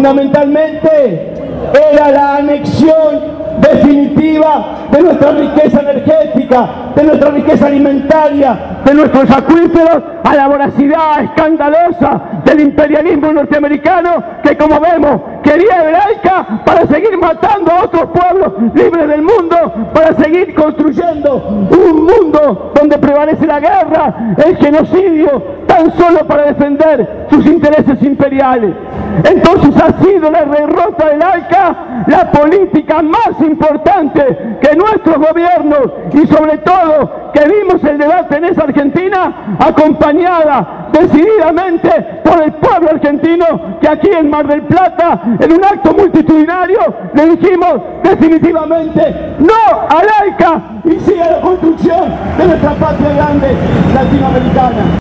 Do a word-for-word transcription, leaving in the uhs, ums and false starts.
Fundamentalmente era la anexión definitiva de nuestra riqueza energética, de nuestra riqueza alimentaria, de nuestros acuíferos, a la voracidad escandalosa del imperialismo norteamericano que, como vemos, quería el ALCA para seguir matando a otros pueblos libres del mundo, para seguir construyendo un mundo donde prevalece la guerra, el genocidio, tan solo para defender sus intereses imperiales. Entonces ha sido la derrota del ALCA la política más importante que nuestros gobiernos, y sobre todo que vimos el debate en esa Argentina acompañada decididamente por el pueblo argentino, que aquí en Mar del Plata, en un acto multitudinario, le dijimos definitivamente no al ALCA y sí a la construcción de nuestra patria grande latinoamericana.